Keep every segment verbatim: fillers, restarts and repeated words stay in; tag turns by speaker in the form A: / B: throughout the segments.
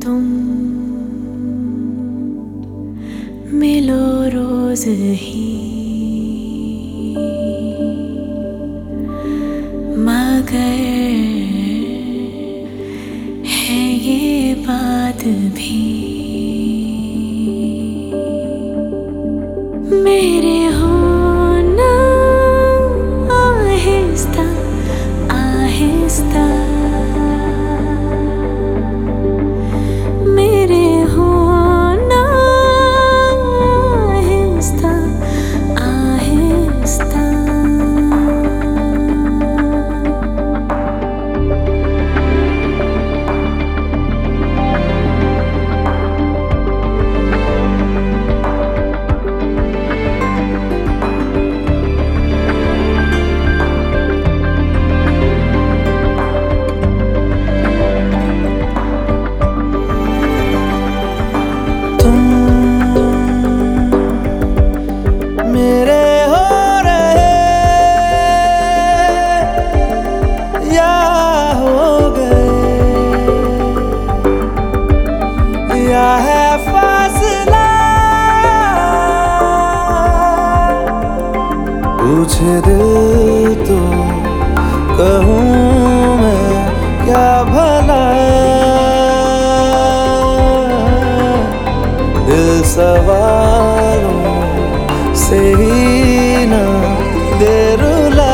A: तुम मिलो रोज ही, मगर है ये बात भी मेरे होना आहिस्ता आहिस्ता, मेरे होना आहिस्ता आहिस्ता।
B: है फासला पूछे दिल तो कहूँ मैं क्या भला, दिल सवालों से ही ना दे रुला,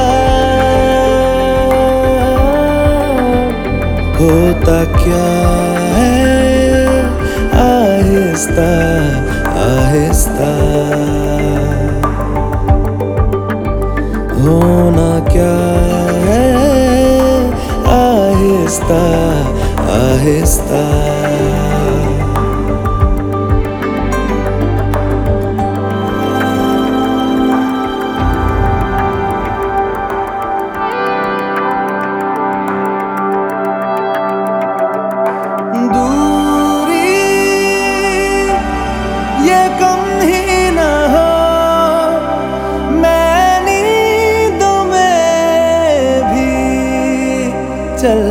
B: होता क्या है आहिस्ता आहिस्ता, होना क्या है आहिस्ता आहिस्ता। ये कम ही न हो, मैं नींदों में भी चल